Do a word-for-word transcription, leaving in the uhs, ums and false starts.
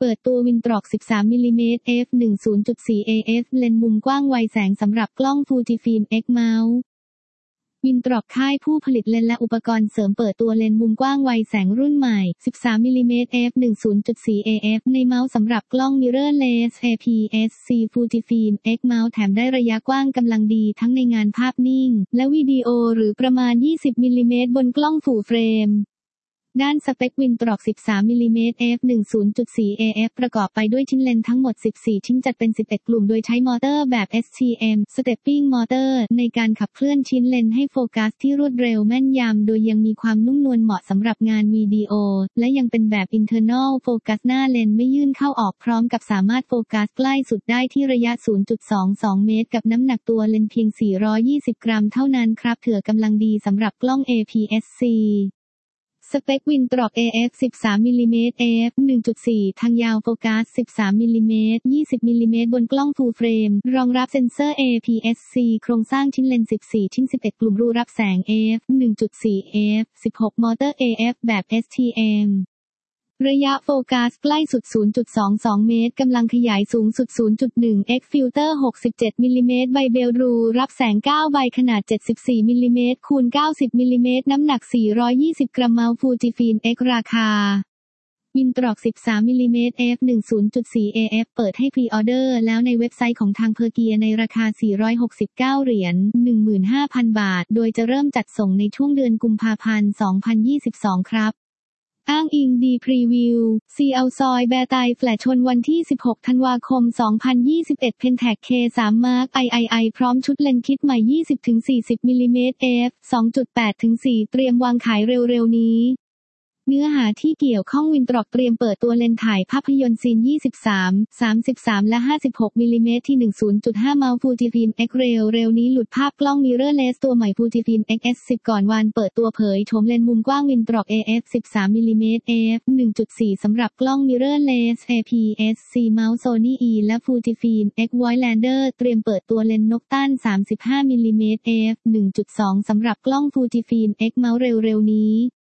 เปิดตัว Wintron สิบสาม มิลลิเมตร เอฟ หนึ่ง ศูนย์จุดสี่ เอ เอฟ เลนส์มุมกว้างไวแสงสำหรับกล้อง Fujifilm X Mount Wintron ค่ายผู้ผลิตเลนส์และอุปกรณ์เสริมเปิดตัวเลนส์มุมกว้างไวแสงรุ่นใหม่ สิบสาม มิลลิเมตร เอฟ หนึ่ง ศูนย์จุดสี่ เอ เอฟ ในเมาส์สำหรับกล้อง Mirrorless เอ พี เอส ซี Fujifilm X Mount แถมได้ระยะกว้างกำลังดีทั้งในงานภาพนิ่งและวิดีโอหรือประมาณ ยี่สิบ มิลลิเมตรบนกล้อง Full Frameด้านสเปค Wintron สิบสาม มิลลิเมตร เอฟ หนึ่ง ศูนย์จุดสี่ เอ เอฟ ประกอบไปด้วยชิ้นเลนส์ทั้งหมดสิบสี่ชิ้นจัดเป็นสิบเอ็ดกลุ่มโดยใช้มอเตอร์แบบ เอส ที เอ็ม Stepping Motor ในการขับเคลื่อนชิ้นเลนส์ให้โฟกัสที่รวดเร็วแม่นยำโดยยังมีความนุ่มนวลเหมาะสำหรับงานวิดีโอและยังเป็นแบบ Internal Focus หน้าเลนส์ไม่ยื่นเข้าออกพร้อมกับสามารถโฟกัสใกล้สุดได้ที่ระยะ ศูนย์จุดสองสอง เมตรกับน้ำหนักตัวเลนส์เพียงสี่ร้อยยี่สิบกรัมเท่านั้นครับเถื่อกำลังดีสำหรับกล้อง เอ พี เอส ซีสเปค Wintron เอ เอฟ สิบสาม มิลลิเมตร เอ เอฟ หนึ่งจุดสี่ ทางยาวโฟกัส สิบสาม มิลลิเมตร ยี่สิบ มิลลิเมตรบนกล้อง Full Frame รองรับเซ็นเซอร์ เอ พี เอส ซี โครงสร้างชิ้นเลนส์สิบสี่ชิ้นสิบเอ็ดกลุ่มรูรับแสง เอ เอฟ หนึ่งจุดสี่ เอ เอฟ สิบหก มอเตอร์ เอ เอฟ แบบ เอส ที เอ็ม ระยะโฟกัสใกล้สุด ศูนย์จุดสองสอง เมตรกำลังขยายสูงสุด ศูนย์จุดหนึ่ง เอ็กซ์ ฟิลเตอร์ หกสิบเจ็ด มิลลิเมตรใบเบลรูรับแสงเก้าใบขนาด เจ็ดสิบสี่ มิลลิเมตรคูณ เก้าสิบ มิลลิเมตรน้ำหนัก สี่ร้อยยี่สิบ กรัมเมาส์ Fujifilm X ราคา Wintron สิบสาม มิลลิเมตร เอฟ หนึ่ง ศูนย์จุดสี่ เอ เอฟ เปิดให้พรีออเดอร์แล้วในเว็บไซต์ของทางเพอร์เกียในราคาสี่ร้อยหกสิบเก้าเหรียญ หนึ่งหมื่นห้าพัน บาทโดยจะเริ่มจัดส่งในช่วงเดือนกุมภาพันธ์ สองพันยี่สิบสอง ครับอ้างอิงดีพรีวิว ซี อัล ซอย แบร์ไตแฟลชชนวันที่ สิบหก ธันวาคม สองพันยี่สิบเอ็ด Pentax เค สาม Mark ไอ ไอ ไอ พร้อมชุดเลนส์คิดใหม่ ยี่สิบถึงสี่สิบ มิลลิเมตร เอฟ สองจุดแปดถึงสี่ เตรียมวางขายเร็วๆนี้เนื้อหาที่เกี่ยวข้อง Wintron เตรียมเปิดตัวเลนส์ถ่ายภาพยนตร์ซีน ยี่สิบสาม สามสิบสาม และ ห้าสิบหก มิลลิเมตรที่ ศูนย์จุดห้า เมาส์ Fujifilm X เร็วเร็วนี้หลุดภาพกล้อง Mirrorless ตัวใหม่ Fujifilm เอ็กซ์ เอส สิบ ก่อนวันเปิดตัวเผยโฉมเลนส์มุมกว้าง Wintron เอ เอฟ สิบสาม มิลลิเมตร เอ เอฟ หนึ่งจุดสี่ สำหรับกล้อง Mirrorless เอ พี เอส ซี เมาส์ Sony E และ Fujifilm X Voigtlander เตรียมเปิดตัวเลนส์นกตั้น สามสิบห้า มิลลิเมตร เอ เอฟ หนึ่งจุดสอง สำหรับกล้อง Fujifilm X Mount เร็วๆนี้